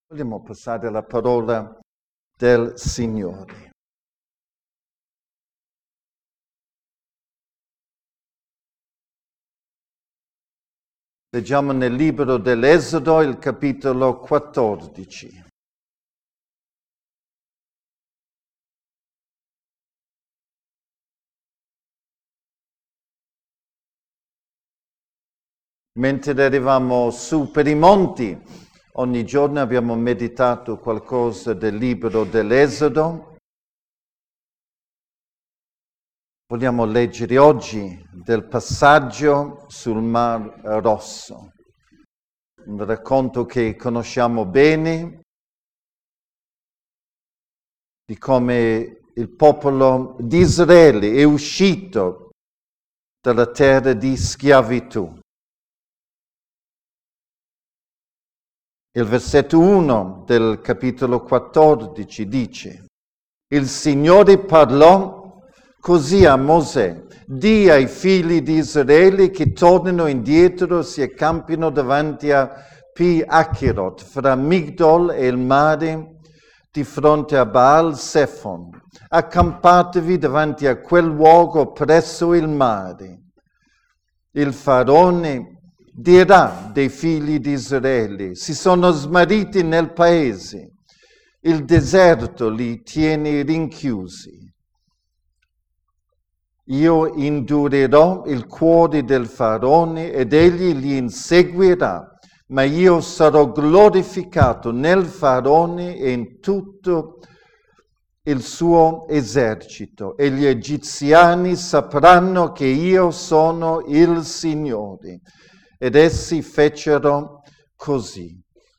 Vogliamo passare alla parola del Signore. Leggiamo nel libro dell'Esodo il capitolo 14. Mentre eravamo su per i monti, ogni giorno abbiamo meditato qualcosa del libro dell'Esodo. Vogliamo leggere oggi del passaggio sul Mar Rosso, un racconto che conosciamo bene, di come il popolo di Israele è uscito dalla terra di schiavitù. Il versetto 1 del capitolo 14 dice: Il Signore parlò così a Mosè: di ai figli di Israele che tornino indietro, si accampino davanti a Pi Hacherot, fra Migdol e il mare, di fronte a Baal Zephon. Accampatevi davanti a quel luogo presso il mare. Il faraone dirà dei figli di Israele: si sono smarriti nel paese, il deserto li tiene rinchiusi. Io indurerò il cuore del faraone ed egli li inseguirà, ma io sarò glorificato nel faraone e in tutto il suo esercito, e gli egiziani sapranno che io sono il Signore. Ed essi fecero così.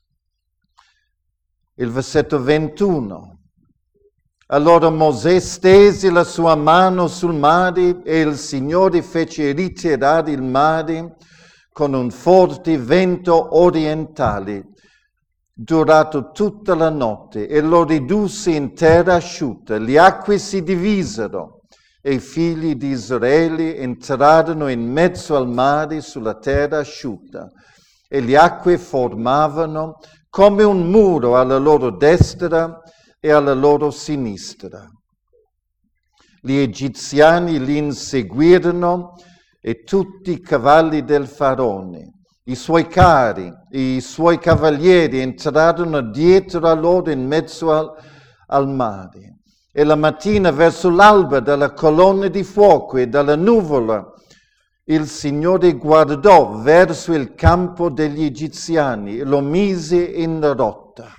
Il versetto 21. Allora Mosè stese la sua mano sul mare e il Signore fece ritirare il mare con un forte vento orientale, durato tutta la notte, e lo ridusse in terra asciutta. Le acque si divisero e i figli di Israele entrarono in mezzo al mare sulla terra asciutta, e le acque formavano come un muro alla loro destra e alla loro sinistra. Gli egiziani li inseguirono e tutti i cavalli del faraone. I suoi carri e i suoi cavalieri entrarono dietro a loro in mezzo al mare. E la mattina verso l'alba dalla colonna di fuoco e dalla nuvola il Signore guardò verso il campo degli egiziani e lo mise in rotta.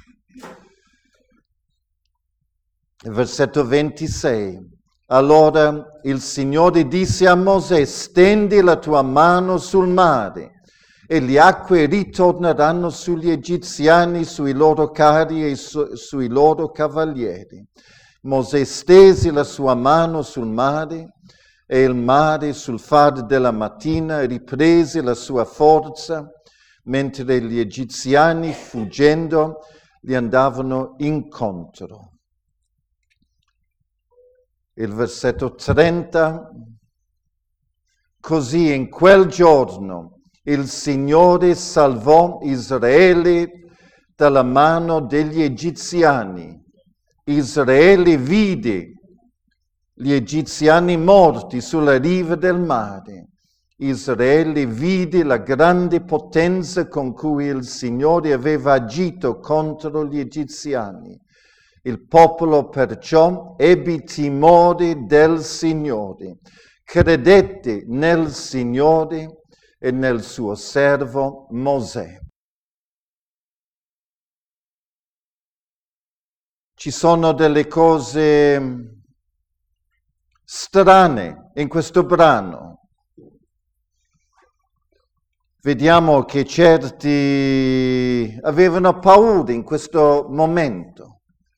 Versetto 26. Allora il Signore disse a Mosè: stendi la tua mano sul mare e le acque ritorneranno sugli egiziani, sui loro carri e sui loro cavalieri. Mosè stese la sua mano sul mare e il mare sul far della mattina riprese la sua forza, mentre gli egiziani, fuggendo, gli andavano incontro. Il versetto 30. Così in quel giorno il Signore salvò Israele dalla mano degli egiziani. Israele vide gli egiziani morti sulla riva del mare. Israele vide la grande potenza con cui il Signore aveva agito contro gli egiziani. Il popolo perciò ebbe timore del Signore, credette nel Signore e nel suo servo Mosè. Ci sono delle cose strane in questo brano. Vediamo che certi avevano paura in questo momento.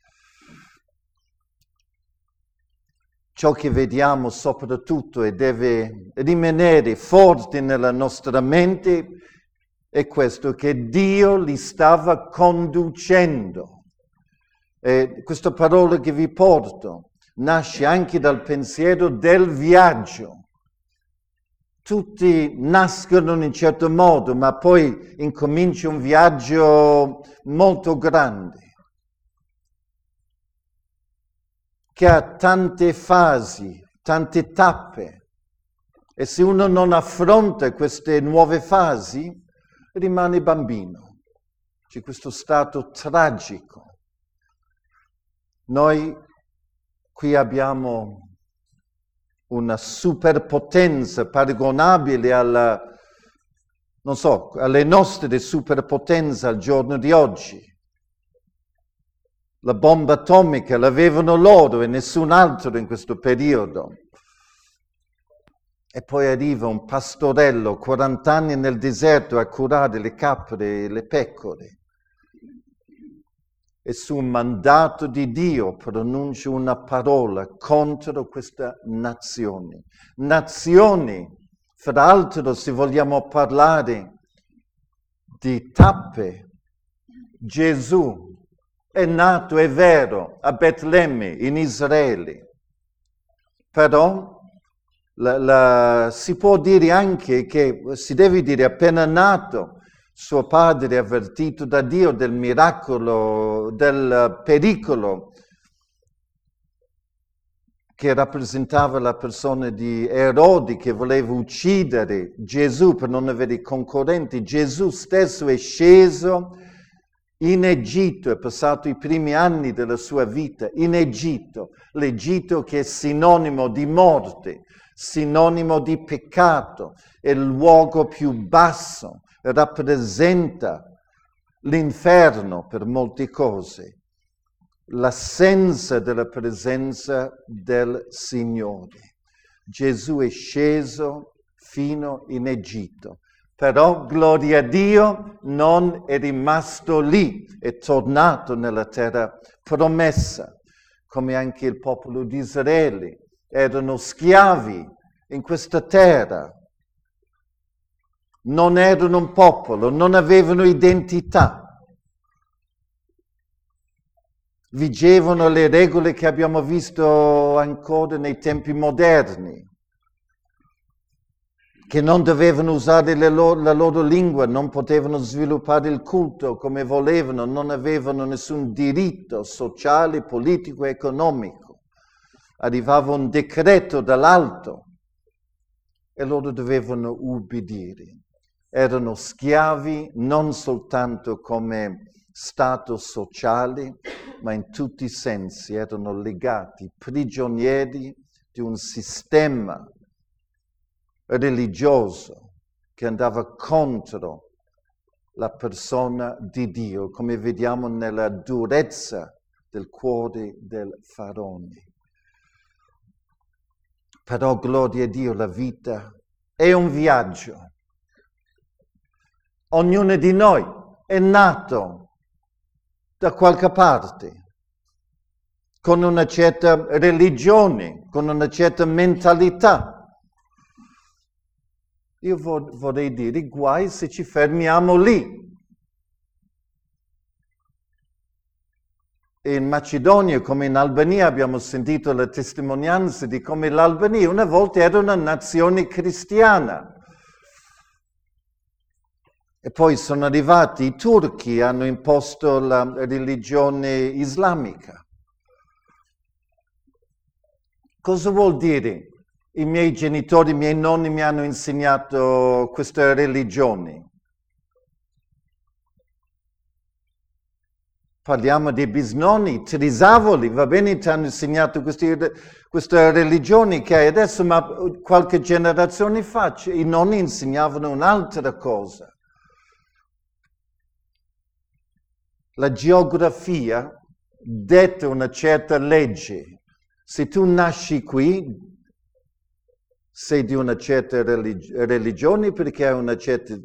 Ciò che vediamo soprattutto e deve rimanere forte nella nostra mente è questo, che Dio li stava conducendo. E questa parola che vi porto nasce anche dal pensiero del viaggio. tutti nascono in un certo modo, ma poi incomincia un viaggio molto grande, che ha tante fasi, tante tappe, e se uno non affronta queste nuove fasi, rimane bambino. C'è questo stato tragico. Noi qui abbiamo una superpotenza paragonabile alle nostre superpotenze al giorno di oggi. La bomba atomica l'avevano loro e nessun altro in questo periodo. E poi arriva un pastorello, 40 anni nel deserto a curare le capre e le pecore. E su un mandato di Dio pronuncia una parola contro questa nazione. Nazioni, fra l'altro, se vogliamo parlare di tappe, Gesù è nato, è vero, a Betlemme, in Israele. Però si può dire anche che, si deve dire, appena nato, suo padre, avvertito da Dio del miracolo, del pericolo che rappresentava la persona di Erode che voleva uccidere Gesù per non avere concorrenti, Gesù stesso è sceso in Egitto, è passato i primi anni della sua vita in Egitto, l'Egitto che è sinonimo di morte, sinonimo di peccato, è il luogo più basso, rappresenta l'inferno per molte cose, l'assenza della presenza del Signore. Gesù è sceso fino in Egitto, però, gloria a Dio, non è rimasto lì, è tornato nella terra promessa, come anche il popolo di Israele. Erano schiavi in questa terra, non erano un popolo, non avevano identità. Vigevano le regole che abbiamo visto ancora nei tempi moderni, che non dovevano usare la loro lingua, non potevano sviluppare il culto come volevano, non avevano nessun diritto sociale, politico e economico. Arrivava un decreto dall'alto e loro dovevano ubbidire. Erano schiavi non soltanto come stato sociale, ma in tutti i sensi erano legati, prigionieri di un sistema religioso che andava contro la persona di Dio, come vediamo nella durezza del cuore del Faraone. Però, gloria a Dio, la vita è un viaggio. Ognuno di noi è nato da qualche parte, con una certa religione, con una certa mentalità. Io vorrei dire, guai se ci fermiamo lì. In Macedonia, come in Albania, abbiamo sentito la testimonianza di come l'Albania una volta era una nazione cristiana. E poi sono arrivati i turchi, hanno imposto la religione islamica. Cosa vuol dire? I miei genitori, i miei nonni mi hanno insegnato questa religione. Parliamo dei bisnonni, Trisavoli, va bene, ti hanno insegnato questa religione che hai adesso, ma qualche generazione fa i nonni insegnavano un'altra cosa. La geografia detta una certa legge. Se tu nasci qui, sei di una certa religione perché hai una certa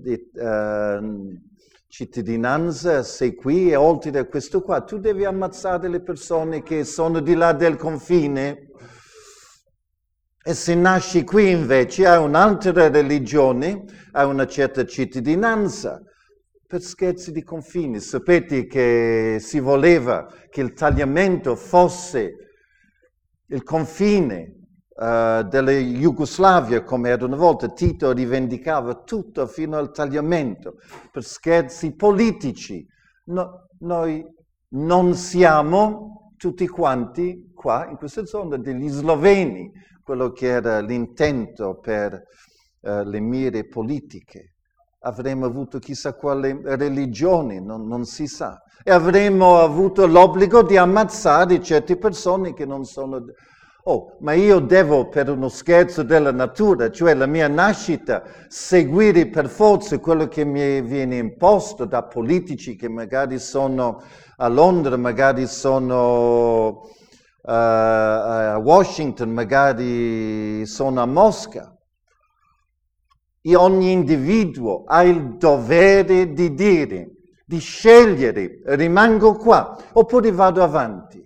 cittadinanza, sei qui e oltre a questo qua, tu devi ammazzare le persone che sono di là del confine. E se nasci qui invece hai un'altra religione, hai una certa cittadinanza. Per scherzi di confini, sapete che si voleva che il tagliamento fosse il confine della Jugoslavia come era una volta. Tito rivendicava tutto fino al tagliamento per scherzi politici. Noi non siamo tutti quanti qua in questa zona degli sloveni, quello che era l'intento per le mire politiche. Avremmo avuto chissà quale religione, non si sa. E avremmo avuto l'obbligo di ammazzare certe persone che non sono... Oh, ma io devo, per uno scherzo della natura, cioè la mia nascita, seguire per forza quello che mi viene imposto da politici che magari sono a Londra, magari sono a Washington, magari sono a Mosca. E ogni individuo ha il dovere di dire, di scegliere, rimango qua, oppure vado avanti.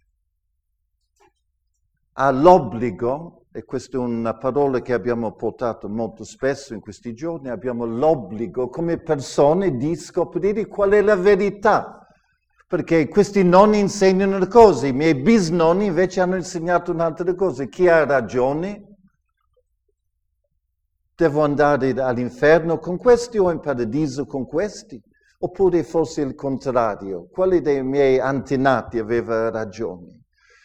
Ha l'obbligo, e questa è una parola che abbiamo portato molto spesso in questi giorni, abbiamo l'obbligo come persone di scoprire qual è la verità, perché questi non insegnano le cose, i miei bisnonni invece hanno insegnato un'altra cosa. Chi ha ragione? Devo andare all'inferno con questi o in paradiso con questi? Oppure forse il contrario? Quale dei miei antenati aveva ragione?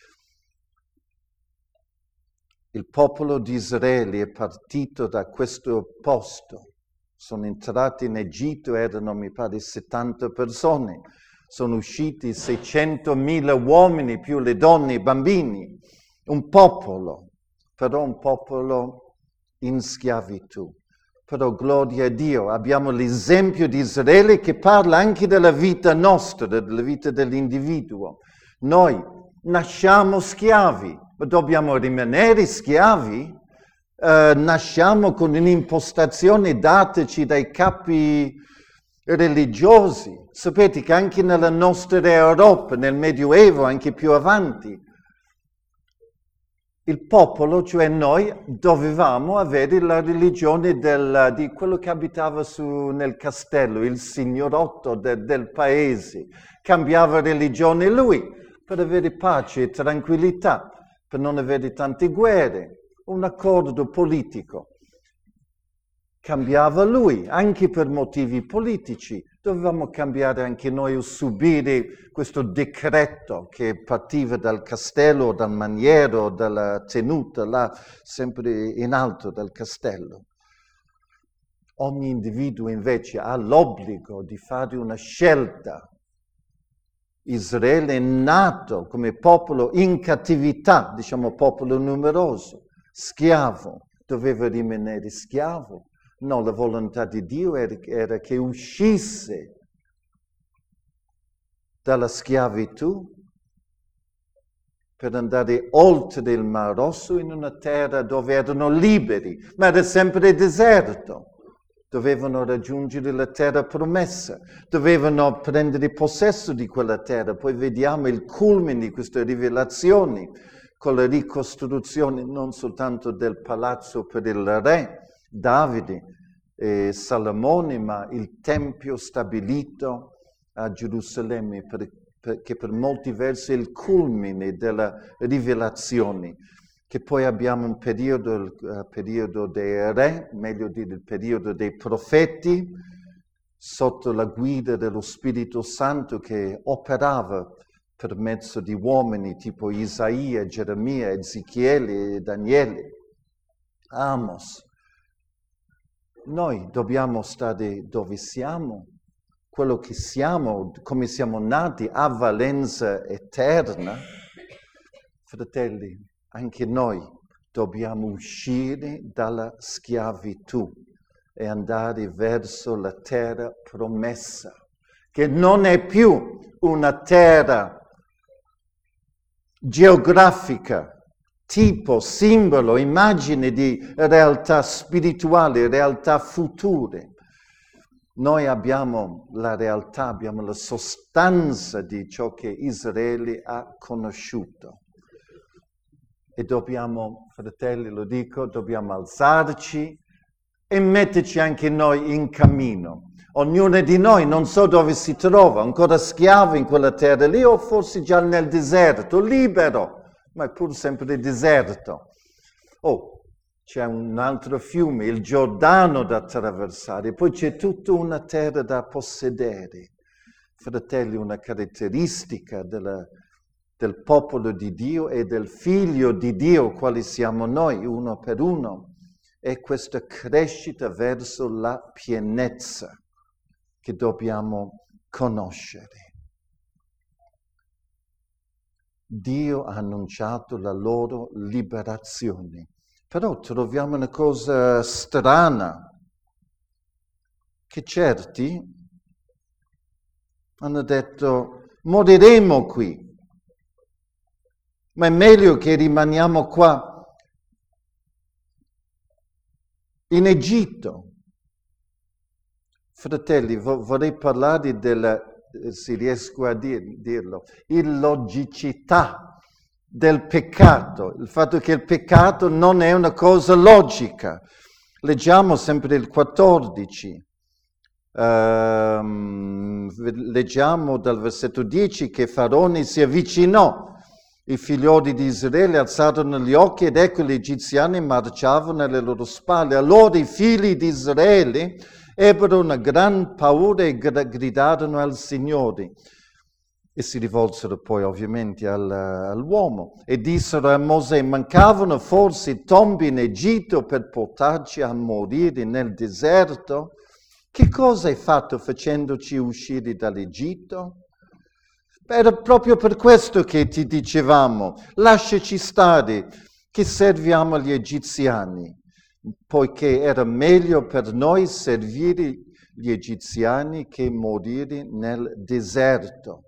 Il popolo di Israele è partito da questo posto. Sono entrati in Egitto, erano mi pare 70 persone. Sono usciti 600.000 uomini più le donne e i bambini. Un popolo, però un popolo in schiavitù. Però gloria a Dio, abbiamo l'esempio di Israele che parla anche della vita nostra, della vita dell'individuo. Noi nasciamo schiavi, ma dobbiamo rimanere schiavi? Nasciamo con un'impostazione dataci dai capi religiosi. Sapete che anche nella nostra Europa, nel Medioevo, anche più avanti, il popolo, cioè noi, dovevamo avere la religione di quello che abitava nel castello, il signorotto del paese. Cambiava religione lui per avere pace e tranquillità, per non avere tante guerre, un accordo politico. Cambiava lui, anche per motivi politici. Dovevamo cambiare anche noi o subire questo decreto che partiva dal castello, dal maniero, dalla tenuta, là, sempre in alto dal castello. Ogni individuo invece ha l'obbligo di fare una scelta. Israele è nato come popolo in cattività, diciamo popolo numeroso, schiavo, doveva rimanere schiavo. No, la volontà di Dio era che uscisse dalla schiavitù per andare oltre il Mar Rosso in una terra dove erano liberi, ma era sempre deserto. Dovevano raggiungere la terra promessa, dovevano prendere possesso di quella terra. Poi vediamo il culmine di queste rivelazioni con la ricostruzione non soltanto del palazzo per il re Davide e Salomone, ma il tempio stabilito a Gerusalemme, che per molti versi è il culmine della rivelazione, che poi abbiamo un periodo, il periodo dei re, meglio dire il periodo dei profeti, sotto la guida dello Spirito Santo che operava per mezzo di uomini tipo Isaia, Geremia, Ezechiele, Daniele, Amos. Noi dobbiamo stare dove siamo, quello che siamo, come siamo nati, ha valenza eterna. Fratelli, anche noi dobbiamo uscire dalla schiavitù e andare verso la terra promessa, che non è più una terra geografica, tipo, simbolo, immagine di realtà spirituali, realtà future. Noi abbiamo la realtà, abbiamo la sostanza di ciò che Israele ha conosciuto. E dobbiamo, fratelli, lo dico, dobbiamo alzarci e metterci anche noi in cammino. Ognuno di noi, non so dove si trova, ancora schiavo in quella terra lì o forse già nel deserto, libero, ma è pur sempre deserto. Oh, c'è un altro fiume, il Giordano da attraversare, poi c'è tutta una terra da possedere. Fratelli, una caratteristica del popolo di Dio e del Figlio di Dio, quali siamo noi, uno per uno, è questa crescita verso la pienezza che dobbiamo conoscere. Dio ha annunciato la loro liberazione, però troviamo una cosa strana, che certi hanno detto: moriremo qui, ma è meglio che rimaniamo qua in Egitto. Fratelli, vorrei parlare della, se riesco a dirlo, illogicità del peccato, il fatto che il peccato non è una cosa logica. Leggiamo sempre il 14. Leggiamo dal versetto 10 che Faraone si avvicinò. I figlioli di Israele alzarono gli occhi ed ecco gli egiziani marciavano alle loro spalle. Allora i figli di Israele ebbero una gran paura e gridarono al Signore. E si rivolsero poi ovviamente all'uomo e dissero a Mosè: mancavano forse tombe in Egitto per portarci a morire nel deserto? Che cosa hai fatto facendoci uscire dall'Egitto? Era proprio per questo che ti dicevamo: lasciaci stare, che serviamo gli egiziani, poiché era meglio per noi servire gli egiziani che morire nel deserto.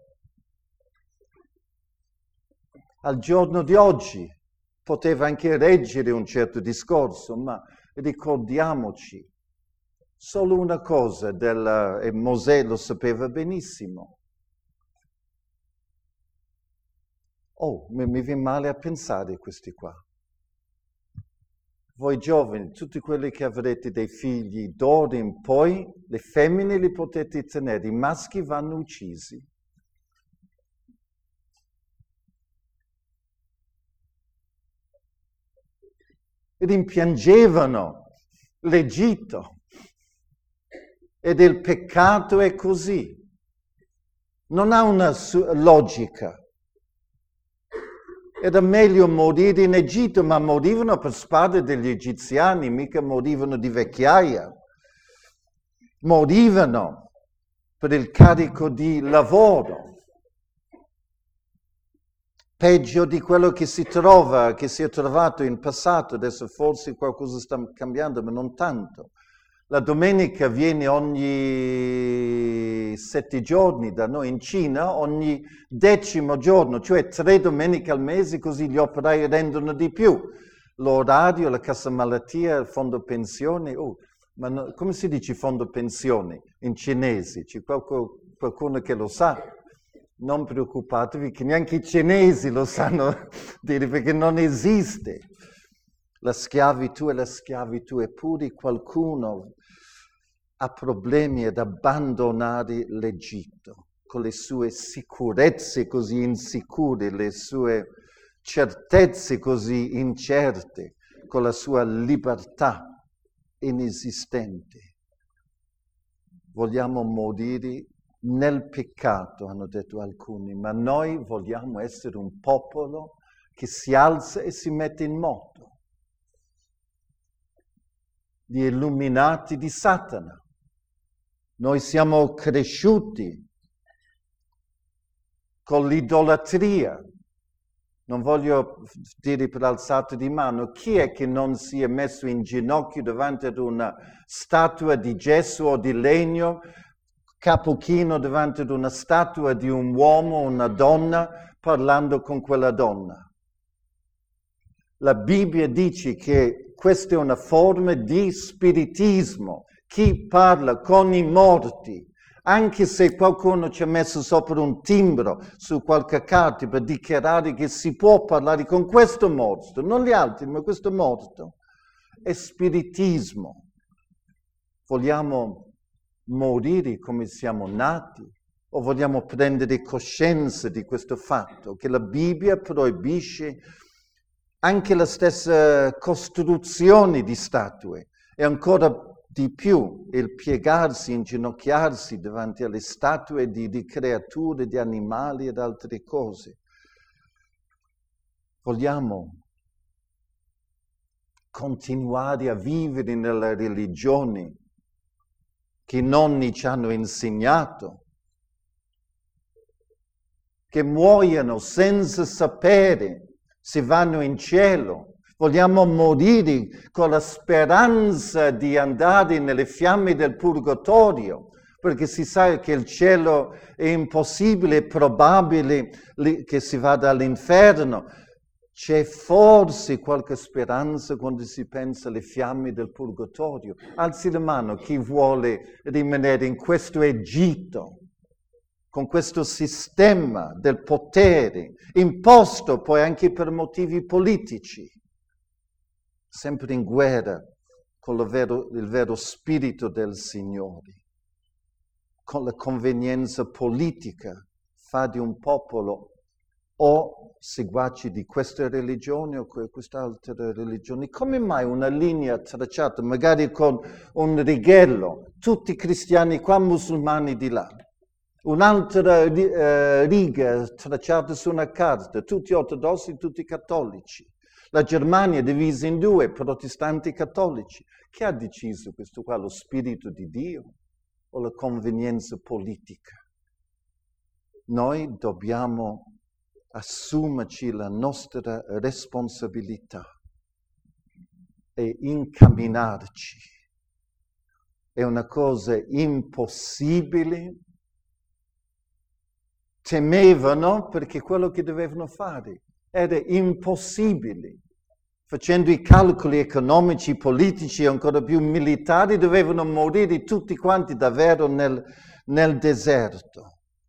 Al giorno di oggi poteva anche reggere un certo discorso, ma ricordiamoci solo una cosa, e Mosè lo sapeva benissimo. Oh, mi viene male a pensare questi qua. Voi giovani, tutti quelli che avrete dei figli d'ora in poi, le femmine li potete tenere, i maschi vanno uccisi. Rimpiangevano l'Egitto. Ed il peccato è così. Non ha una logica. Era meglio morire in Egitto, ma morivano per spade degli egiziani, mica morivano di vecchiaia. Morivano per il carico di lavoro. Peggio di quello che si è trovato in passato. Adesso forse qualcosa sta cambiando, ma non tanto. La domenica viene ogni 7 giorni da noi in Cina, ogni 10° giorno, cioè 3 domeniche al mese, così gli operai rendono di più. L'orario, la cassa malattia, il fondo pensione, come si dice fondo pensione in cinese? C'è qualcuno che lo sa? Non preoccupatevi che neanche i cinesi lo sanno dire, perché non esiste. La schiavitù è la schiavitù, eppure qualcuno ha problemi ad abbandonare l'Egitto, con le sue sicurezze così insicure, le sue certezze così incerte, con la sua libertà inesistente. Vogliamo morire nel peccato, hanno detto alcuni, ma noi vogliamo essere un popolo che si alza e si mette in moto. Gli illuminati di Satana. Noi siamo cresciuti con l'idolatria. Non voglio dire per alzato di mano, chi è che non si è messo in ginocchio davanti ad una statua di gesso o di legno, capo chino davanti ad una statua di un uomo o una donna, parlando con quella donna? La Bibbia dice che questa è una forma di spiritismo. Chi parla con i morti, anche se qualcuno ci ha messo sopra un timbro su qualche carta per dichiarare che si può parlare con questo morto, non gli altri, ma questo morto, è spiritismo. Vogliamo morire come siamo nati o vogliamo prendere coscienza di questo fatto, che la Bibbia proibisce anche la stessa costruzione di statue e ancora di più il piegarsi, inginocchiarsi davanti alle statue di creature, di animali ed altre cose. Vogliamo continuare a vivere nella religione che i nonni ci hanno insegnato, che muoiono senza sapere se vanno in cielo. Vogliamo morire con la speranza di andare nelle fiamme del purgatorio, perché si sa che il cielo è impossibile, è probabile che si vada all'inferno. C'è forse qualche speranza quando si pensa alle fiamme del purgatorio? Alzi la mano chi vuole rimanere in questo Egitto, con questo sistema del potere, imposto poi anche per motivi politici, sempre in guerra con il vero spirito del Signore, con la convenienza politica, fa di un popolo o seguaci di questa religione o quest'altra religione. Come mai una linea tracciata, magari con un righello, tutti cristiani qua, musulmani di là? Un'altra riga tracciata su una carta, tutti ortodossi, tutti cattolici. La Germania è divisa in due, protestanti e cattolici. Chi ha deciso questo qua? Lo Spirito di Dio o la convenienza politica? Noi dobbiamo assumerci la nostra responsabilità e incamminarci. È una cosa impossibile. Temevano perché quello che dovevano fare era impossibile. Facendo i calcoli economici, politici e ancora più militari, dovevano morire tutti quanti davvero nel deserto.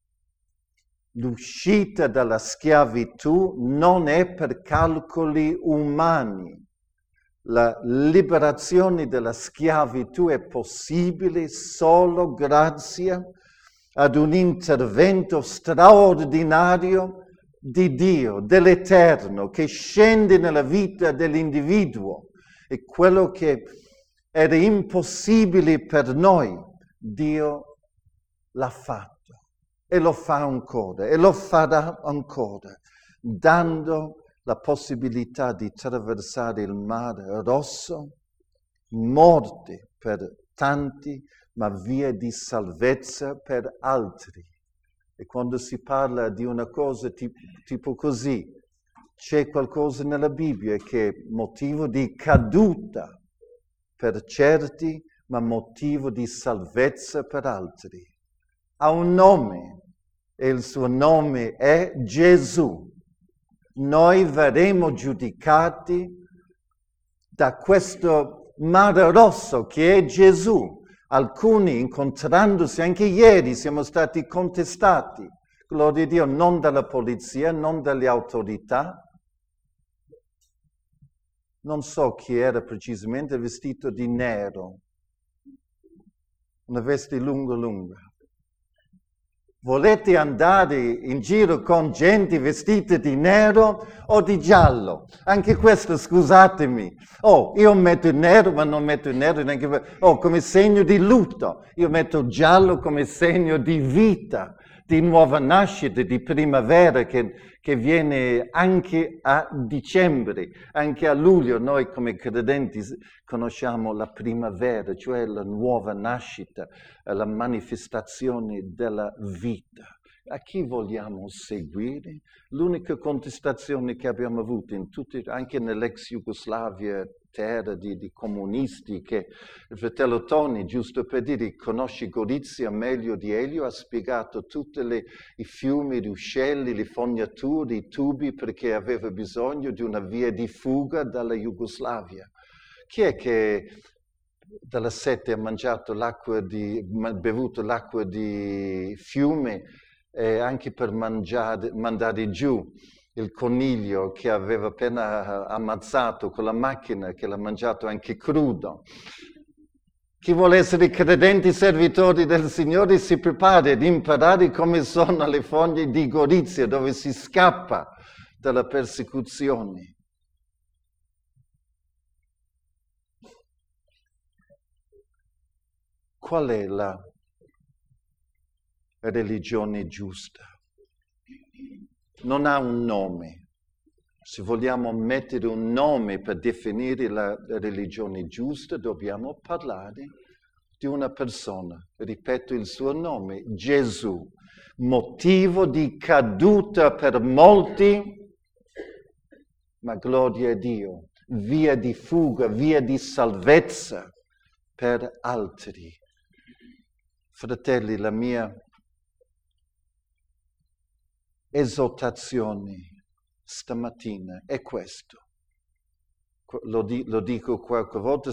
L'uscita dalla schiavitù non è per calcoli umani. La liberazione dalla schiavitù è possibile solo grazie ad un intervento straordinario di Dio, dell'Eterno, che scende nella vita dell'individuo. E quello che era impossibile per noi, Dio l'ha fatto. E lo fa ancora, e lo farà ancora, dando la possibilità di attraversare il mare Rosso, morte per tanti, ma via di salvezza per altri. E quando si parla di una cosa tipo così, c'è qualcosa nella Bibbia che è motivo di caduta per certi, ma motivo di salvezza per altri. Ha un nome e il suo nome è Gesù. Noi verremo giudicati da questo mare rosso che è Gesù. Alcuni, incontrandosi anche ieri, siamo stati contestati, gloria a Dio, non dalla polizia, non dalle autorità. Non so chi era precisamente vestito di nero, una veste lunga. Volete andare in giro con gente vestita di nero o di giallo? Anche questo, scusatemi. Io metto il nero, ma non metto il nero neanche come segno di lutto. Io metto giallo come segno di vita, di nuova nascita, di primavera che viene anche a dicembre, anche a luglio. Noi come credenti conosciamo la primavera, cioè la nuova nascita, la manifestazione della vita. A chi vogliamo seguire? L'unica contestazione che abbiamo avuto anche nell'ex Jugoslavia, terra di comunisti, che il fratello Tony, giusto per dire, conosce Gorizia meglio di Elio, ha spiegato tutti i fiumi, i ruscelli, le fognature, i tubi, perché aveva bisogno di una via di fuga dalla Jugoslavia. Chi è che dalla sete ha bevuto l'acqua di fiume anche per mandare giù il coniglio che aveva appena ammazzato con la macchina, che l'ha mangiato anche crudo? Chi vuole essere credenti servitori del Signore si prepari ad imparare come sono le foglie di Gorizia, dove si scappa dalla persecuzione. Qual è la religione giusta? Non ha un nome. Se vogliamo mettere un nome per definire la religione giusta, dobbiamo parlare di una persona. Ripeto il suo nome, Gesù. Motivo di caduta per molti, ma gloria a Dio. Via di fuga, via di salvezza per altri. Fratelli, la mia esortazione stamattina è questo. Lo dico qualche volta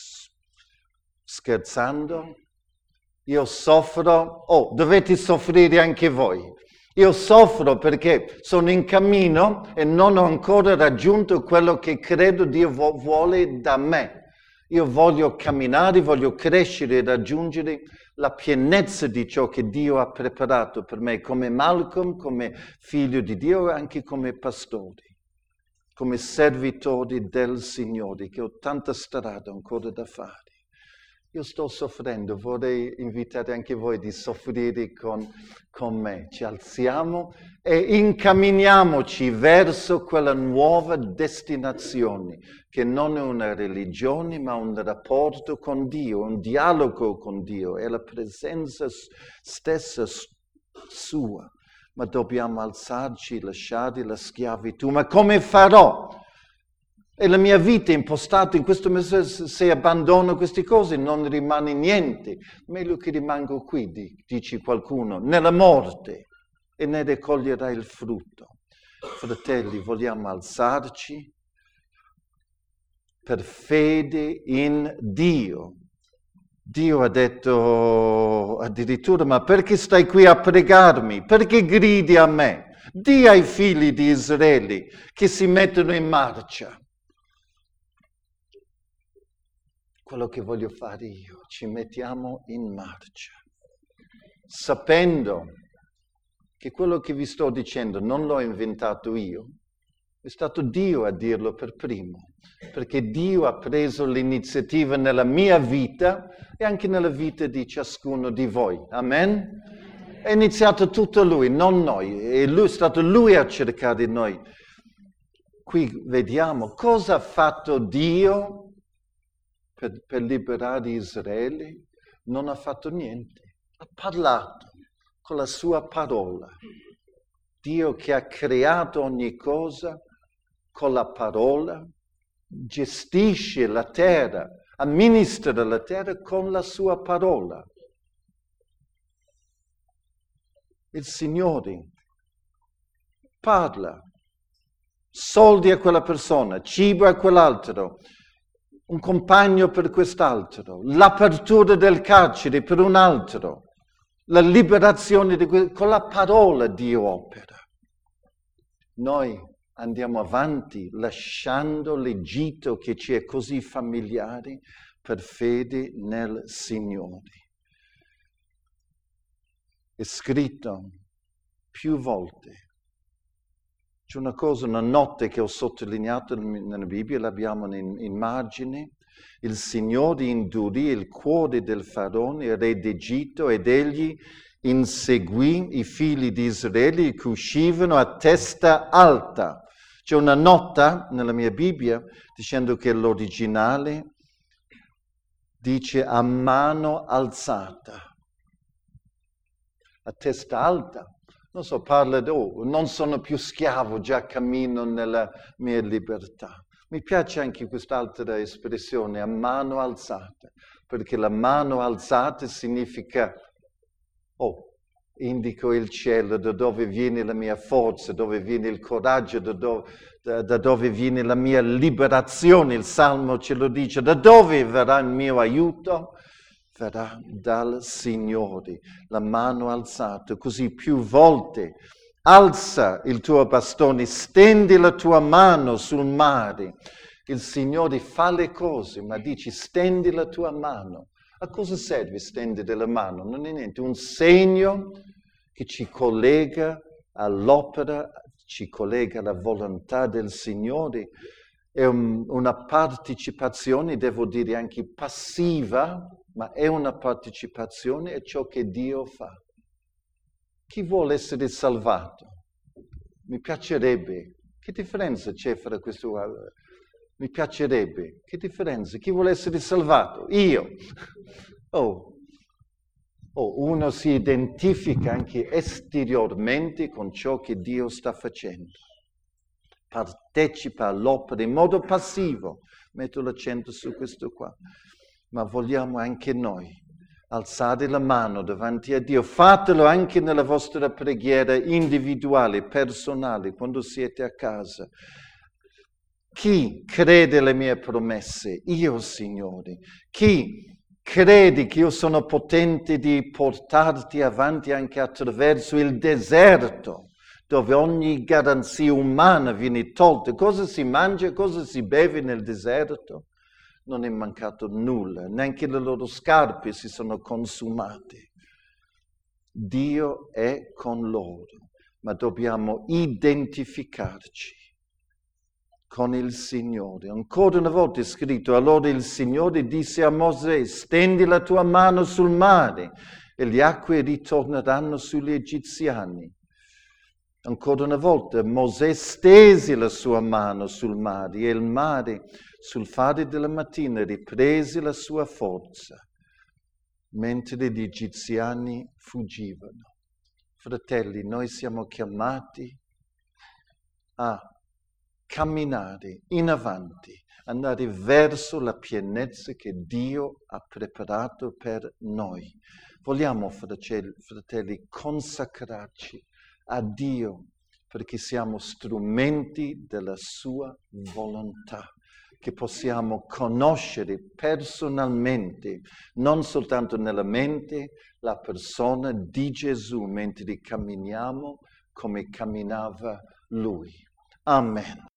scherzando. Io soffro, dovete soffrire anche voi. Io soffro perché sono in cammino e non ho ancora raggiunto quello che credo Dio vuole da me. Io voglio camminare, voglio crescere e raggiungere la pienezza di ciò che Dio ha preparato per me, come Malcolm, come figlio di Dio e anche come pastore, come servitori del Signore, che ho tanta strada ancora da fare. Io sto soffrendo, vorrei invitare anche voi di soffrire con me. Ci alziamo e incamminiamoci verso quella nuova destinazione, che non è una religione, ma un rapporto con Dio, un dialogo con Dio, è la presenza stessa sua. Ma dobbiamo alzarci, lasciare la schiavitù. Ma come farò? E la mia vita è impostata in questo modo, se abbandono queste cose non rimane niente. Meglio che rimango qui, dice qualcuno, nella morte e ne raccoglierai il frutto. Fratelli, vogliamo alzarci per fede in Dio. Dio ha detto addirittura, ma perché stai qui a pregarmi? Perché gridi a me? Dì ai figli di Israele che si mettono in marcia. Quello che voglio fare io, ci mettiamo in marcia, sapendo che quello che vi sto dicendo non l'ho inventato io, è stato Dio a dirlo per primo, perché Dio ha preso l'iniziativa nella mia vita e anche nella vita di ciascuno di voi. Amen? È iniziato tutto Lui, non noi, è stato Lui a cercare noi. Qui vediamo cosa ha fatto Dio per liberare Israele. Non ha fatto niente, ha parlato con la sua parola. Dio che ha creato ogni cosa con la parola, gestisce la terra, amministra la terra con la sua parola. Il Signore parla, soldi a quella persona, cibo a quell'altro, un compagno per quest'altro, l'apertura del carcere per un altro, la liberazione con la parola Dio opera. Noi andiamo avanti lasciando l'Egitto che ci è così familiare per fede nel Signore. È scritto più volte. C'è una cosa, una notte che ho sottolineato nella Bibbia, l'abbiamo in margine. Il Signore indurì il cuore del Faraone, re d'Egitto, ed egli inseguì i figli di Israele che uscivano a testa alta. C'è una nota nella mia Bibbia dicendo che l'originale dice a mano alzata, a testa alta. Non so, parla di, non sono più schiavo, già cammino nella mia libertà. Mi piace anche quest'altra espressione, a mano alzata, perché la mano alzata significa, indico il cielo, da dove viene la mia forza, dove viene il coraggio, da dove viene la mia liberazione. Il Salmo ce lo dice, da dove verrà il mio aiuto? Verrà dal Signore, la mano alzata, così più volte. Alza il tuo bastone, stendi la tua mano sul mare. Il Signore fa le cose, ma dici stendi la tua mano. A cosa serve stendere la mano? Non è niente, un segno che ci collega all'opera, ci collega alla volontà del Signore. È una partecipazione, devo dire anche passiva, ma è una partecipazione a ciò che Dio fa. Chi vuole essere salvato? Mi piacerebbe. Che differenza c'è fra questo? Mi piacerebbe. Che differenza? Chi vuole essere salvato? Io. Uno si identifica anche esteriormente con ciò che Dio sta facendo. Partecipa all'opera in modo passivo. Metto l'accento su questo qua. Ma vogliamo anche noi alzare la mano davanti a Dio. Fatelo anche nella vostra preghiera individuale, personale, quando siete a casa. Chi crede alle mie promesse? Io, Signore. Chi credi che io sono potente di portarti avanti anche attraverso il deserto, dove ogni garanzia umana viene tolta? Cosa si mangia, cosa si beve nel deserto? Non è mancato nulla, neanche le loro scarpe si sono consumate. Dio è con loro, ma dobbiamo identificarci con il Signore. Ancora una volta è scritto: allora il Signore disse a Mosè: stendi la tua mano sul mare e le acque ritorneranno sugli egiziani. Ancora una volta Mosè stese la sua mano sul mare e il mare sul fare della mattina riprese la sua forza, mentre gli egiziani fuggivano. Fratelli, noi siamo chiamati a camminare in avanti, andare verso la pienezza che Dio ha preparato per noi. Vogliamo, fratelli, consacrarci a Dio perché siamo strumenti della sua volontà, che possiamo conoscere personalmente, non soltanto nella mente, la persona di Gesù mentre camminiamo come camminava Lui. Amen.